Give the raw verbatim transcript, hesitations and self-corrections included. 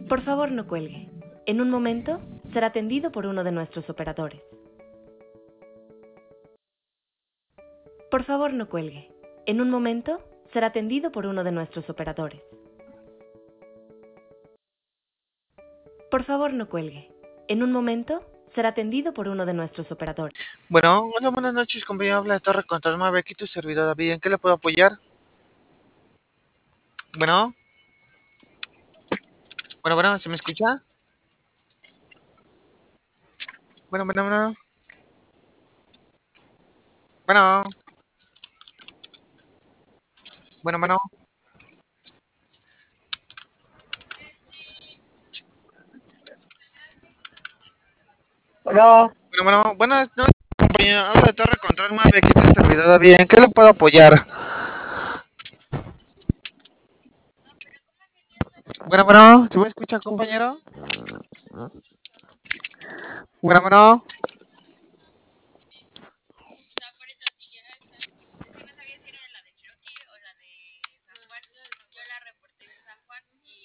Por favor, no cuelgue. En un momento será atendido por uno de nuestros operadores. Por favor, no cuelgue. En un momento será atendido por uno de nuestros operadores. Por favor, no cuelgue. En un momento será atendido por uno de nuestros operadores. Bueno, hola, buenas noches, compañero. Habla de Torre Control Mave, aquí tu servidor David. ¿En qué le puedo apoyar? Bueno, bueno, bueno, ¿se me escucha? Bueno, bueno, bueno. Bueno, bueno, bueno. Bueno, Bueno, bueno, buenas noches, compañero. Habla de Torre Control Mave, aquí tu servidor David. ¿En qué le puedo apoyar? Bueno, bueno, ¿se me escucha, compañero? Bueno, bueno.